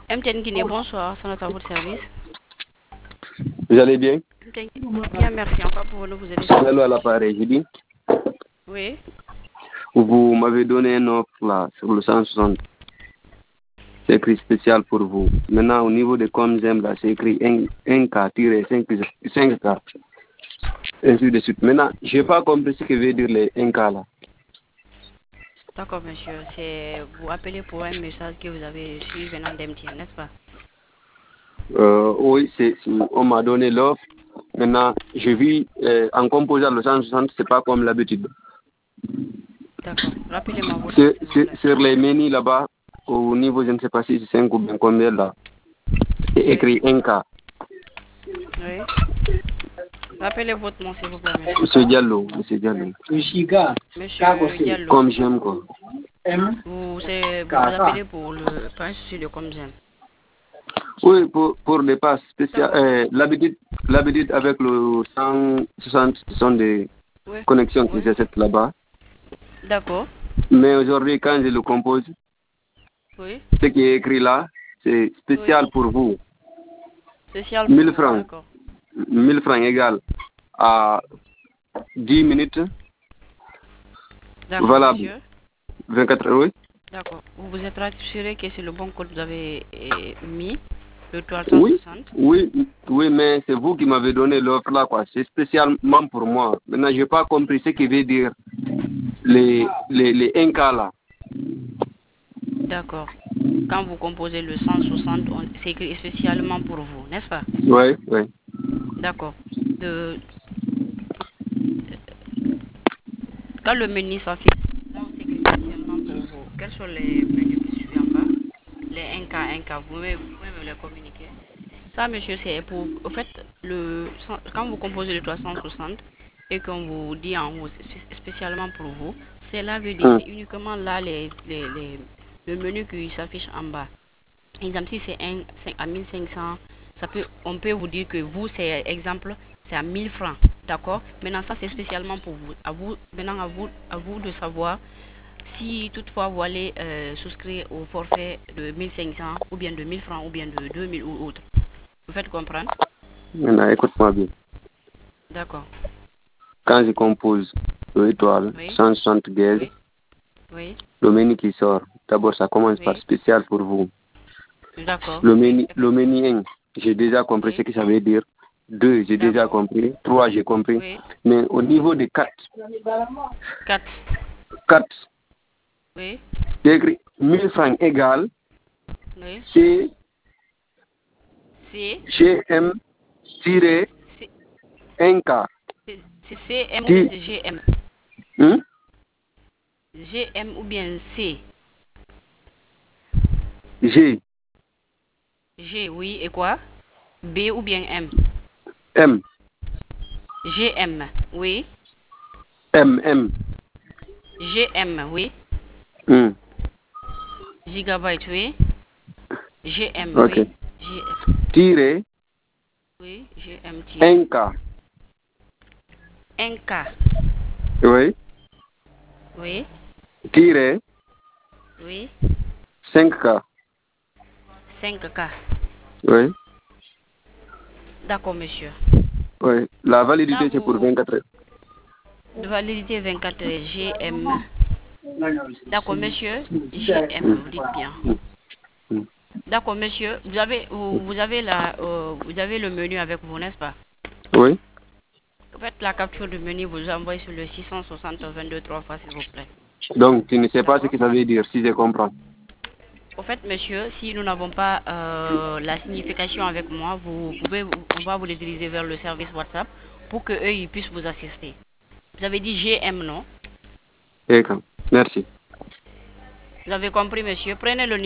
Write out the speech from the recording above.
MTN Guinée, bonsoir, c'est à votre service. Vous allez bien? Bien, merci. Encore pour vous aider. Allô à l'appareil, j'ai dit. Oui. Vous m'avez donné un offre là sur le 160. C'est écrit spécial pour vous. Maintenant, au niveau de Comzem, là, c'est écrit 1K-5K. Ainsi de suite. Maintenant, je n'ai pas compris ce que veut dire les 1K là. D'accord, monsieur. C'est vous appelez pour un message que vous avez reçu venant d'MTN, n'est-ce pas? Oui, on m'a donné l'offre. Maintenant, je vis en composant le 160, c'est pas comme l'habitude. D'accord. Rappelez-moi votre nom, s'il vous plaît. Sur les menus là-bas, au niveau, je ne sais pas si c'est 5 ou bien combien là, c'est écrit 1K. Oui. Rappelez votre nom, s'il vous plaît, monsieur. Monsieur Diallo. Monsieur Diallo. Comme j'aime quoi. Vous appelez pour un souci de comme j'aime. Oui, pour les passes spéciales. L'habitude avec le 160, ce sont des connexions qui s'achètent là-bas. D'accord. Mais aujourd'hui, quand je le compose, ce qui est écrit là, c'est spécial pour vous. Spécial pour 1000 vous, francs. d'accord. 1000 francs égale à 10 minutes. D'accord, Valable. monsieur. 24 heures, oui. D'accord. Vous vous êtes rassuré que c'est le bon code que vous avez mis, le 360? Oui, mais c'est vous qui m'avez donné l'offre là, quoi. C'est spécialement pour moi. Maintenant, je n'ai pas compris ce que veut dire les 1K là. D'accord. Quand vous composez le 160, c'est écrit spécialement pour vous, n'est-ce pas? Oui. D'accord. Quand le menu s'affiche, là c'est écrit spécialement pour vous. Quels sont les menus qui suivent en bas? Les 1K, vous pouvez me les communiquer. Ça, monsieur, c'est pour... Au fait, quand vous composez le 360 et qu'on vous dit en haut, spécialement pour vous, cela veut dire c'est uniquement là le menu qui s'affiche en bas. Exemple, si c'est à 1500, on peut vous dire que vous, c'est exemple, c'est à 1000 francs. D'accord? Maintenant, ça, c'est spécialement pour vous. Maintenant, à vous de savoir si toutefois vous allez souscrire au forfait de 1500 ou bien de 1000 francs ou bien de 2000 ou autre. Vous faites comprendre? Maintenant, écoute-moi bien. D'accord. Quand je compose l'étoile 160 guerres, le menu qui sort, d'abord ça commence par spécial pour vous. D'accord. Le menu 1, j'ai déjà compris ce que ça veut dire. 2, j'ai déjà compris. 3, j'ai compris. Mais au niveau de 4. 4. Oui. C'est écrit 1000 francs égale. Oui. CM-1K. C'est CM ou bien c'est GM? GM ou bien C? G. G, oui. Et quoi? B ou bien M? M. GM, oui. M. GM, oui. Gigabyte, oui. GM, okay. oui. Tiré. Oui, GM. 1K. 1K. Oui. Oui. Tiré. Oui. 5K. 5K. Oui. D'accord, monsieur. Oui. La validité, c'est pour 24 heures. De validité 24 heures, GM. D'accord, monsieur. GM, vous dites bien. D'accord, monsieur. Vous avez le menu avec vous, n'est-ce pas? Oui. Faites la capture du menu, vous envoyez sur le 660 22 3 fois, s'il vous plaît. Donc, tu ne sais pas ce que ça veut dire, si je comprends. Au fait, monsieur, si nous n'avons pas la signification avec moi, on va vous les diriger vers le service WhatsApp pour qu'eux, ils puissent vous assister. Vous avez dit GM, non? D'accord. Merci. Vous avez compris, monsieur? Prenez le numéro.